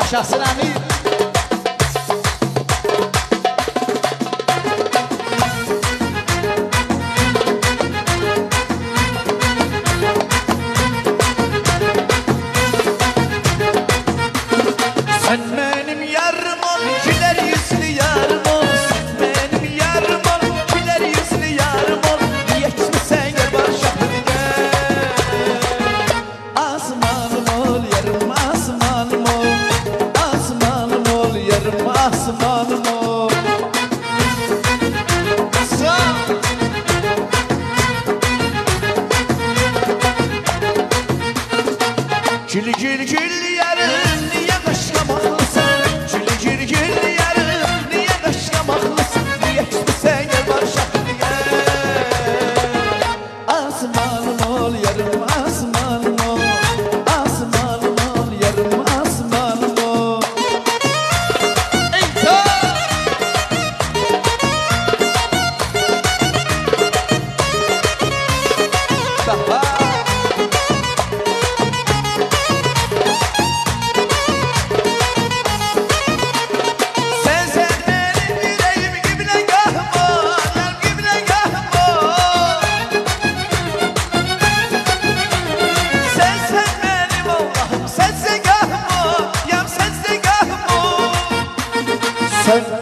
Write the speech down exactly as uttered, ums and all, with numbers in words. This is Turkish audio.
yaşasın əmi. Sen benim yarım ol, güler yüzlü yarım ol. Sen benim yarım ol, güler yüzlü yarım ol. Yetmişsen gel başaklıya. Asmanım ol, yarım asmanım ol. Asmanım ol, yarım asmanım ol. Gül gül gül yarım, niye kaşlamalısan? Gül gül gül yarım, niye kaşlamalısan? Yetmişsen gel başaklıya. Asmanım ol, yarım asmanım ol. Asmanım ol, yarım asmanım ol. Daha sen